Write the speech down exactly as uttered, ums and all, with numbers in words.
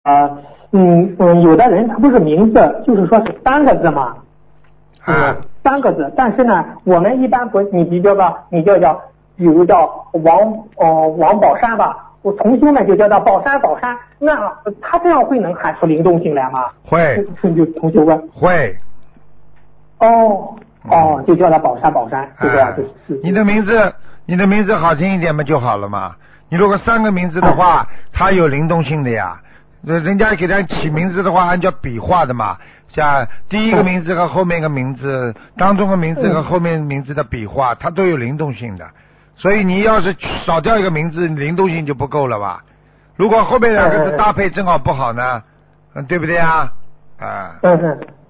呃，嗯嗯，有的人他不是名字，就是说是三个字嘛，嗯， 啊三个字，但是呢，我们一般不，你比较吧，你叫叫，比如叫王哦王宝山吧，我同修们就叫他宝山宝山，那他这样会能喊出灵动性来吗？ 会就同修问。 会。 哦哦，就叫他宝山宝山，就这样， 哎就是。 你的名字，你的名字好听一点嘛就好了嘛。你如果三个名字的话，它有灵动性的呀。人家给他起名字的话，按照笔画的嘛，像第一个名字和后面一个名字，当中的名字和后面名字的笔画，它都有灵动性的。所以你要是少掉一个名字，灵动性就不够了吧？如果后面两个字搭配正好不好呢，嗯，对不对啊？啊。 嗯嗯。